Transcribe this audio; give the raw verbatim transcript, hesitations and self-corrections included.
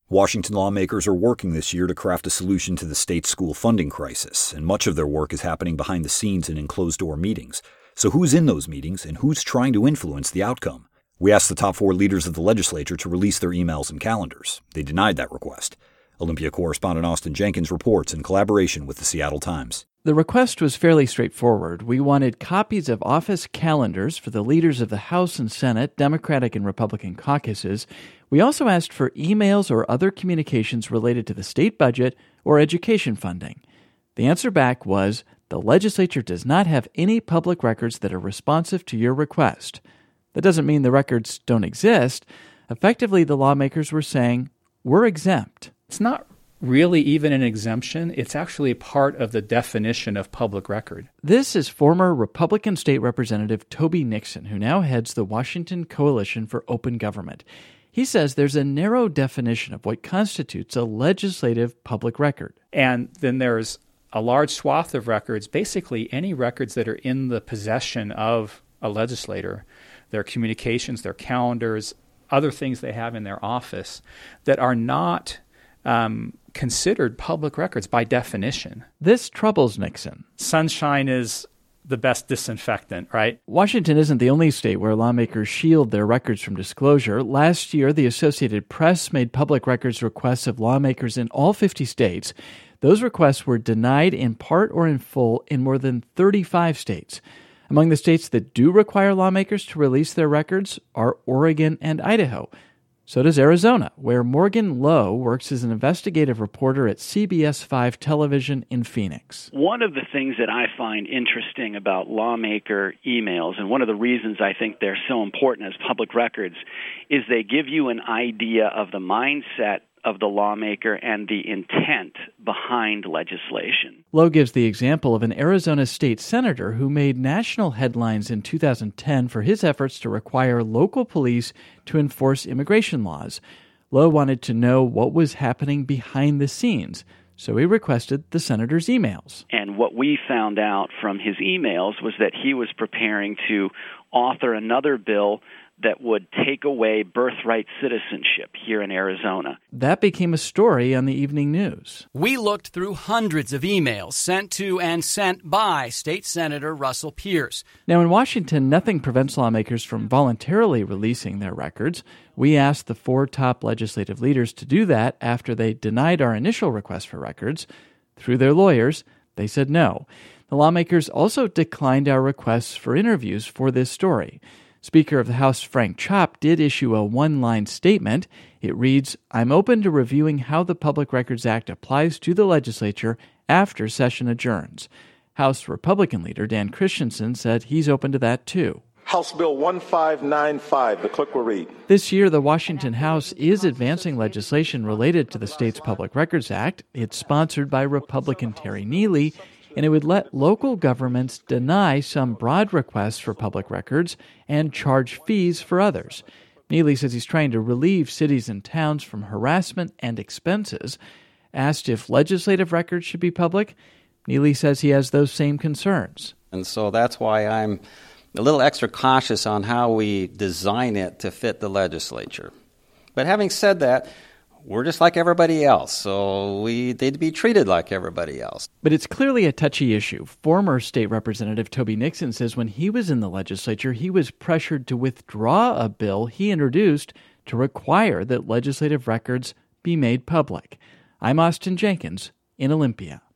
Washington lawmakers are working this year to craft a solution to the state's school funding crisis, and much of their work is happening behind the scenes and in closed-door meetings. So who's in those meetings, and who's trying to influence the outcome? We asked the top four leaders of the legislature to release their emails and calendars. They denied that request. Olympia correspondent Austin Jenkins reports in collaboration with the Seattle Times. The request was fairly straightforward. We wanted copies of office calendars for the leaders of the House and Senate, Democratic and Republican caucuses. We also asked for emails or other communications related to the state budget or education funding. The answer back was, the legislature does not have any public records that are responsive to your request. That doesn't mean the records don't exist. Effectively, the lawmakers were saying, we're exempt. It's not really even an exemption. It's actually part of the definition of public record. This is former Republican State Representative Toby Nixon, who now heads the Washington Coalition for Open Government. He says there's a narrow definition of what constitutes a legislative public record. And then there's a large swath of records, basically any records that are in the possession of a legislator, their communications, their calendars, other things they have in their office that are not um, considered public records by definition. This troubles Nixon. Sunshine is the best disinfectant, right? Washington isn't the only state where lawmakers shield their records from disclosure. Last year, the Associated Press made public records requests of lawmakers in all fifty states. Those requests were denied in part or in full in more than thirty-five states. Among the states that do require lawmakers to release their records are Oregon and Idaho. So does Arizona, where Morgan Lowe works as an investigative reporter at C B S five Television in Phoenix. One of the things that I find interesting about lawmaker emails, and one of the reasons I think they're so important as public records, is they give you an idea of the mindset of the lawmaker and the intent behind legislation. Lowe gives the example of an Arizona state senator who made national headlines in two thousand ten for his efforts to require local police to enforce immigration laws. Lowe wanted to know what was happening behind the scenes, so he requested the senator's emails. And what we found out from his emails was that he was preparing to author another bill that would take away birthright citizenship here in Arizona. That became a story on the evening news. We looked through hundreds of emails sent to and sent by State Senator Russell Pierce. Now, in Washington, nothing prevents lawmakers from voluntarily releasing their records. We asked the four top legislative leaders to do that after they denied our initial request for records. Through their lawyers, they said no. The lawmakers also declined our requests for interviews for this story. Speaker of the House Frank Chopp did issue a one-line statement. It reads, I'm open to reviewing how the Public Records Act applies to the legislature after session adjourns. House Republican leader Dan Christensen said he's open to that too. House Bill one five nine five, the clerk will read. This year, the Washington House is advancing legislation related to the state's Public Records Act. It's sponsored by Republican Terry Neely, and it would let local governments deny some broad requests for public records and charge fees for others. Neely says he's trying to relieve cities and towns from harassment and expenses. Asked if legislative records should be public, Neely says he has those same concerns. And so that's why I'm a little extra cautious on how we design it to fit the legislature. But having said that, we're just like everybody else, so we need to be treated like everybody else. But it's clearly a touchy issue. Former State Representative Toby Nixon says when he was in the legislature, he was pressured to withdraw a bill he introduced to require that legislative records be made public. I'm Austin Jenkins in Olympia.